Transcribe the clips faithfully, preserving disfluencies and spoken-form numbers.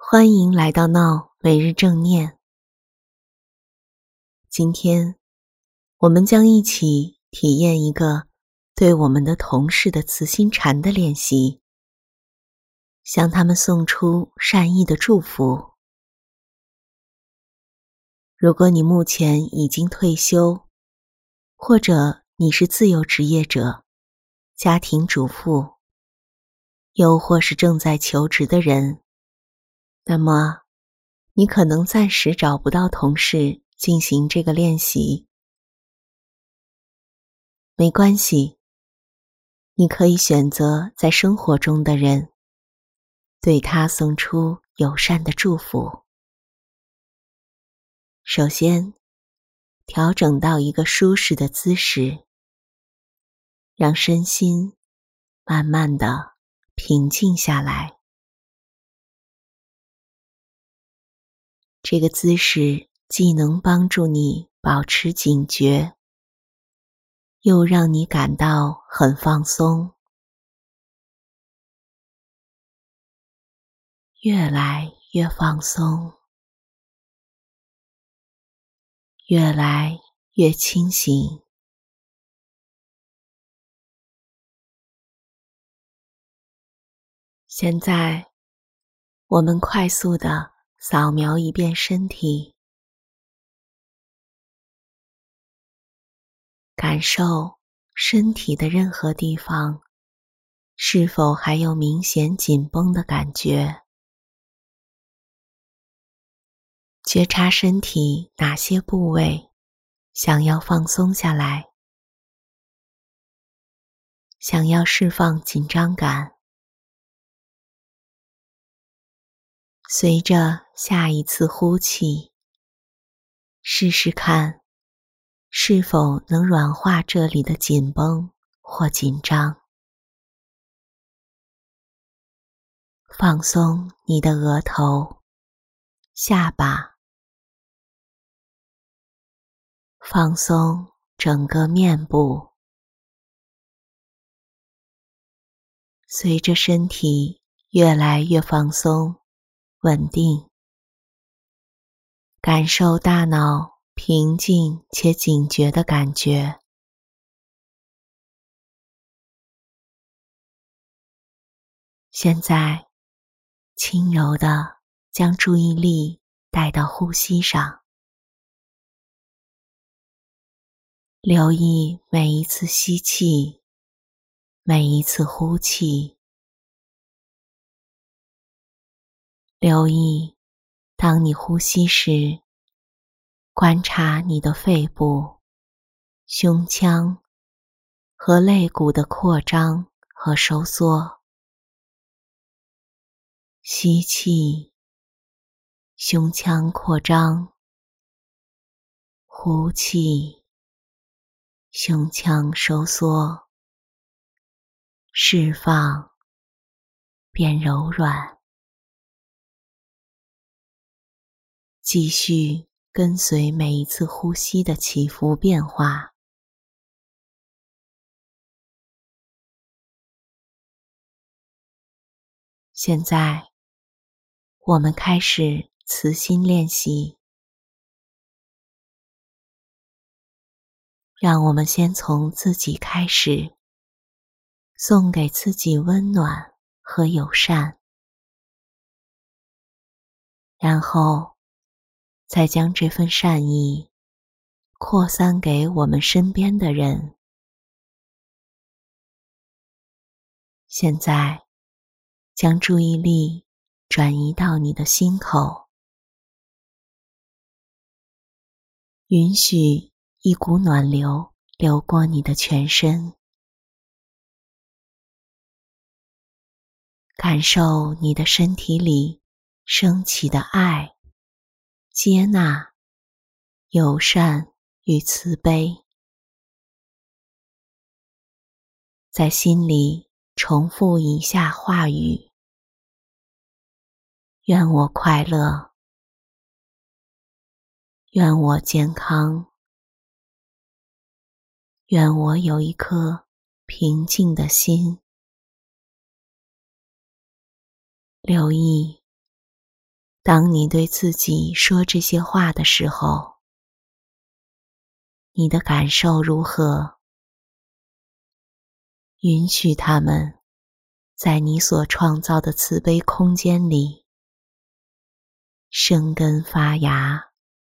欢迎来到闹每日正念。今天我们将一起体验一个对我们的同事的慈心禅的练习，向他们送出善意的祝福。如果你目前已经退休，或者你是自由职业者、家庭主妇，又或是正在求职的人，那么你可能暂时找不到同事进行这个练习。没关系，你可以选择在生活中的人，对他送出友善的祝福。首先，调整到一个舒适的姿势，让身心慢慢地平静下来。这个姿势既能帮助你保持警觉，又让你感到很放松，越来越放松，越来越清醒。现在，我们快速地扫描一遍身体，感受身体的任何地方是否还有明显紧绷的感觉，觉察身体哪些部位想要放松下来，想要释放紧张感。随着下一次呼气，试试看是否能软化这里的紧绷或紧张。放松你的额头、下巴，放松整个面部。随着身体越来越放松、稳定，感受大脑平静且警觉的感觉。现在，轻柔地将注意力带到呼吸上，留意每一次吸气，每一次呼气。留意，当你呼吸时，观察你的肺部、胸腔和肋骨的扩张和收缩。吸气，胸腔扩张；呼气，胸腔收缩。释放，变柔软。继续跟随每一次呼吸的起伏变化。现在，我们开始慈心练习。让我们先从自己开始，送给自己温暖和友善，然后再将这份善意扩散给我们身边的人。现在，将注意力转移到你的心口，允许一股暖流流过你的全身，感受你的身体里升起的爱、接纳、友善与慈悲。在心里重复以下话语：愿我快乐，愿我健康，愿我有一颗平静的心。留意当你对自己说这些话的时候，你的感受如何？允许它们在你所创造的慈悲空间里生根发芽。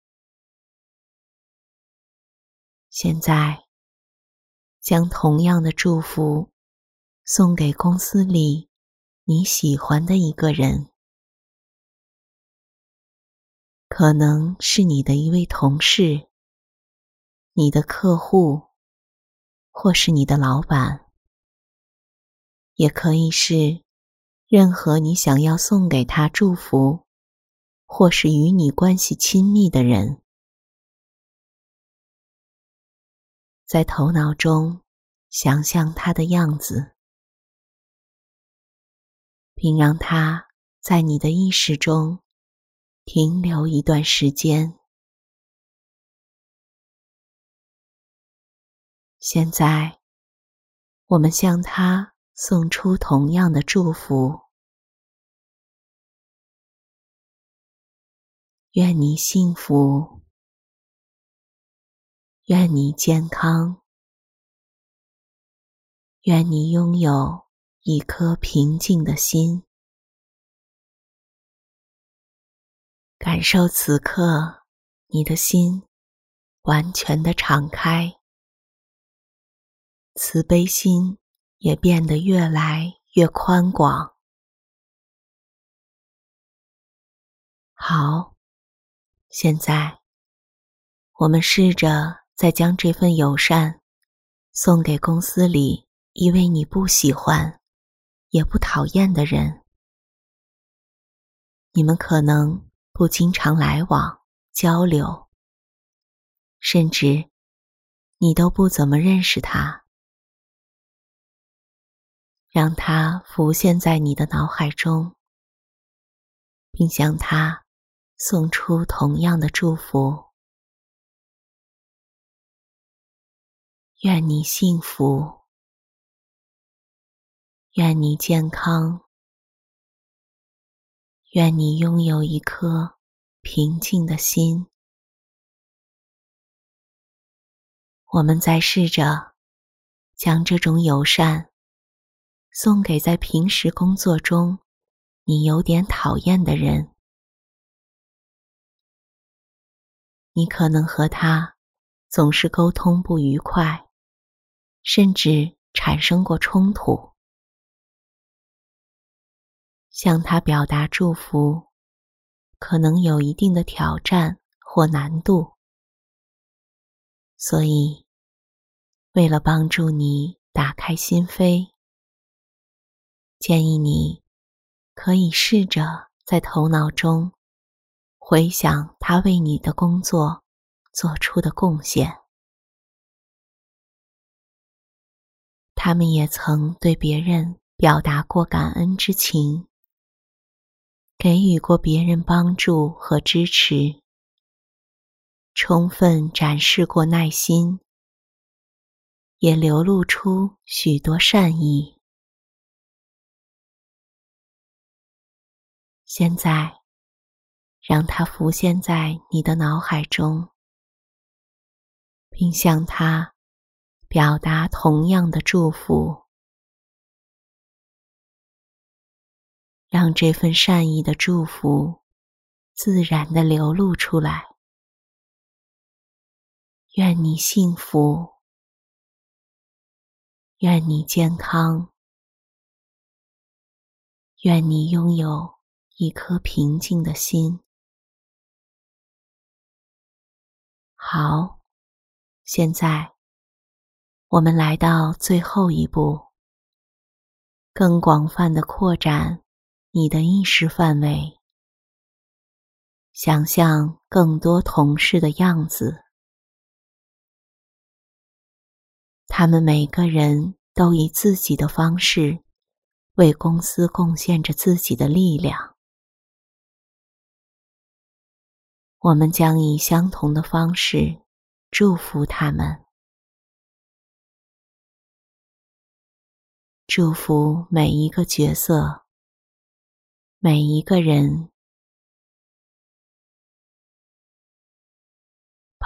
现在，将同样的祝福送给公司里你喜欢的一个人，可能是你的一位同事、你的客户，或是你的老板，也可以是任何你想要送给他祝福，或是与你关系亲密的人。在头脑中想象他的样子，并让他在你的意识中停留一段时间。现在，我们向他送出同样的祝福。愿你幸福，愿你健康，愿你拥有一颗平静的心。感受此刻你的心完全的敞开，慈悲心也变得越来越宽广。好，现在我们试着再将这份友善送给公司里一位你不喜欢也不讨厌的人。你们可能不经常来往交流，甚至你都不怎么认识他。让他浮现在你的脑海中，并向他送出同样的祝福。愿你幸福，愿你健康，愿你拥有一颗平静的心。我们再试着将这种友善送给在平时工作中你有点讨厌的人。你可能和他总是沟通不愉快，甚至产生过冲突。向他表达祝福，可能有一定的挑战或难度。所以，为了帮助你打开心扉，建议你可以试着在头脑中回想他为你的工作做出的贡献。他们也曾对别人表达过感恩之情，给予过别人帮助和支持，充分展示过耐心，也流露出许多善意。现在，让它浮现在你的脑海中，并向它表达同样的祝福。让这份善意的祝福自然地流露出来。愿你幸福，愿你健康，愿你拥有一颗平静的心。好，现在我们来到最后一步，更广泛地扩展你的意识范围，想象更多同事的样子。他们每个人都以自己的方式为公司贡献着自己的力量。我们将以相同的方式祝福他们，祝福每一个角色，每一个人，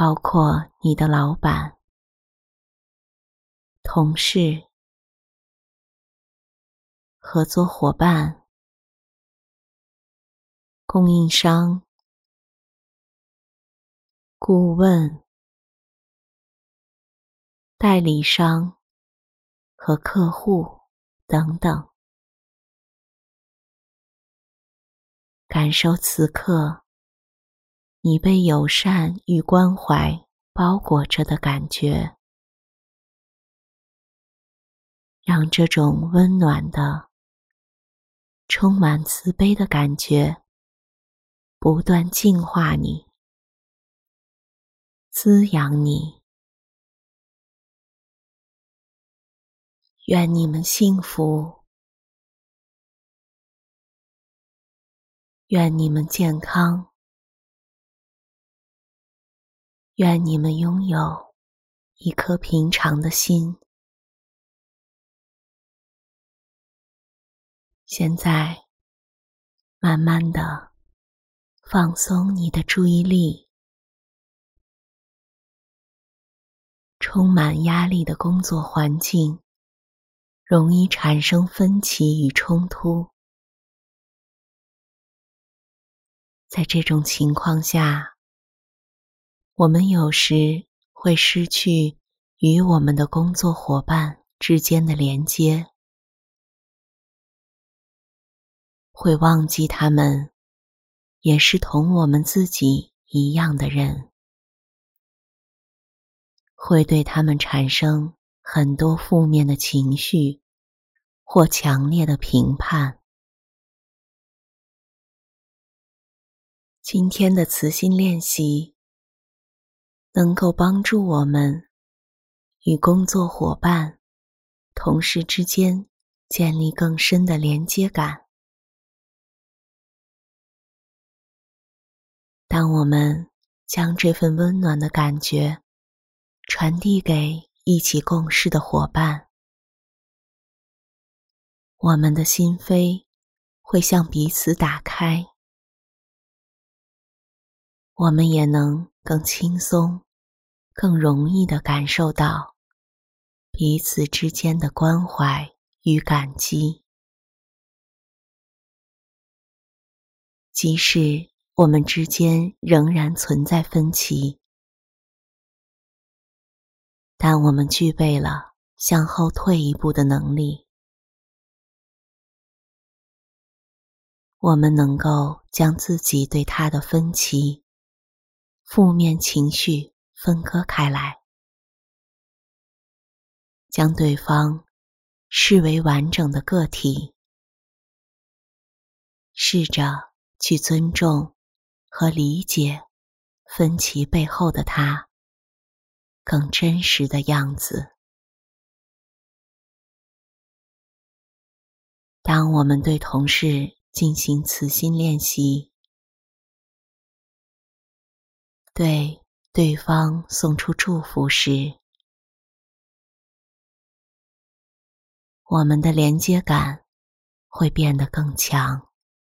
包括你的老板、同事、合作伙伴、供应商、顾问、代理商和客户等等。感受此刻你被友善与关怀包裹着的感觉，让这种温暖的、充满慈悲的感觉不断净化你、滋养你。愿你们幸福，愿你们健康，愿你们拥有一颗平常的心。现在，慢慢地放松你的注意力。充满压力的工作环境，容易产生分歧与冲突。在这种情况下，我们有时会失去与我们的工作伙伴之间的连接，会忘记他们也是同我们自己一样的人，会对他们产生很多负面的情绪或强烈的评判。今天的慈心练习能够帮助我们与工作伙伴、同事之间建立更深的连接感。当我们将这份温暖的感觉传递给一起共事的伙伴，我们的心扉会向彼此打开，我们也能更轻松、更容易地感受到彼此之间的关怀与感激。即使我们之间仍然存在分歧，但我们具备了向后退一步的能力。我们能够将自己对他的分歧、负面情绪分割开来，将对方视为完整的个体，试着去尊重和理解分歧背后的他更真实的样子。当我们对同事进行慈心练习，对对方送出祝福时，我们的连接感会变得更强，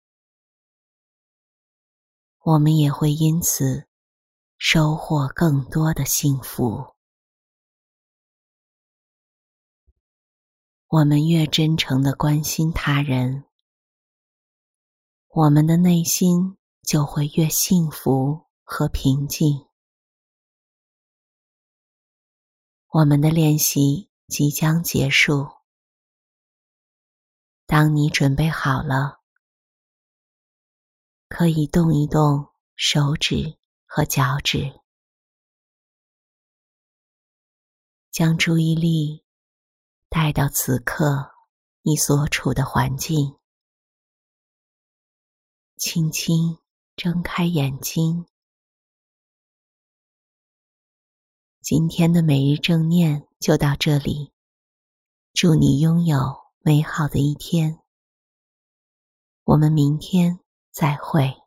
我们也会因此收获更多的幸福。我们越真诚地关心他人，我们的内心就会越幸福和平静。我们的练习即将结束，当你准备好了，可以动一动手指和脚趾，将注意力带到此刻你所处的环境，轻轻睁开眼睛。今天的每日正念就到这里，祝你拥有美好的一天。我们明天再会。